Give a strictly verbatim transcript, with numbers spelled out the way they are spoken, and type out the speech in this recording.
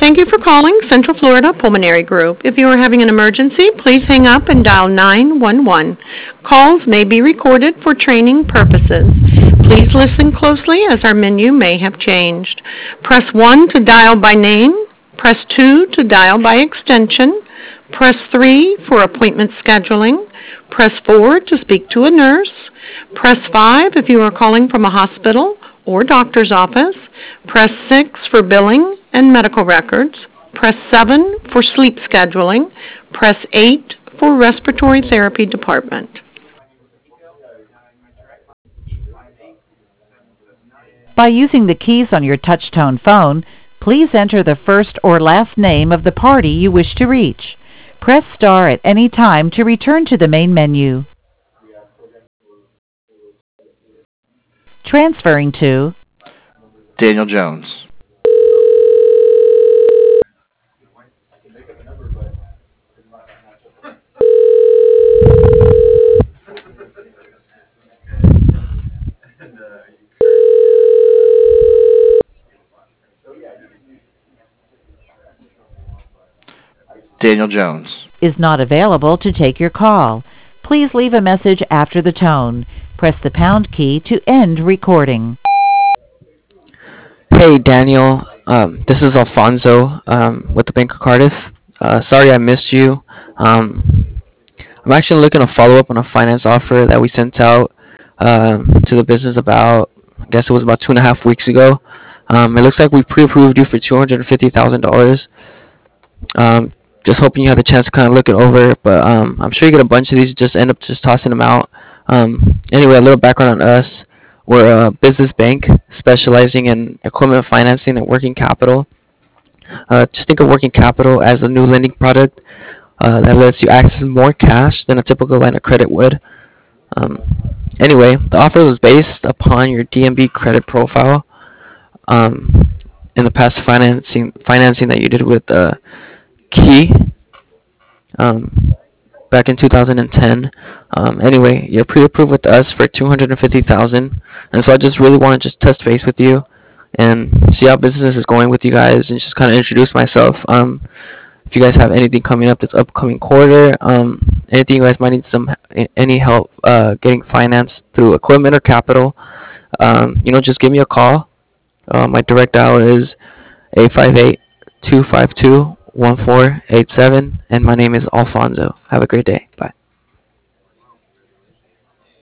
Thank you for calling Central Florida Pulmonary Group. If you are having an emergency, please hang up and dial nine one one. Calls may be recorded for training purposes. Please listen closely as our menu may have changed. Press one to dial by name. Press two to dial by extension. Press three for appointment scheduling. Press four to speak to a nurse. Press five if you are calling from a hospital or doctor's office. Press six for billing and medical records. Press seven for sleep scheduling. Press eight for respiratory therapy department. By using the keys on your touch-tone phone, please enter the first or last name of the party you wish to reach. Press star at any time to return to the main menu. Transferring to Daniel Jones. Daniel Jones is not available to take your call. Please leave a message after the tone. Press the pound key to end recording. Hey Daniel, um, this is Alfonso um, with the Bank of Cardiff. Uh, sorry I missed you. Um, I'm actually looking to follow up on a finance offer that we sent out um, to the business about, I guess it was about two and a half weeks ago. Um, it looks like we pre-approved you for two hundred fifty thousand dollars. Um, just hoping you had the chance to kind of look it over, but um, I'm sure you get a bunch of these. Just end up just tossing them out. Um, anyway, a little background on us. We're a business bank specializing in equipment financing and working capital. Uh, just think of working capital as a new lending product uh, that lets you access more cash than a typical line of credit would. Um, anyway, the offer was based upon your D M B credit profile um, in the past financing financing that you did with uh, Key um, back in two thousand ten. Um, anyway, you're pre-approved with us for two hundred fifty thousand dollars, and so I just really want to just touch base with you and see how business is going with you guys, and just kind of introduce myself. Um, if you guys have anything coming up this upcoming quarter, um, anything you guys might need some any help uh, getting financed through equipment or capital, um, you know, just give me a call. Uh, my direct dial is eight five eight, two five two, one four eight seven, and my name is Alfonso. Have a great day. Bye.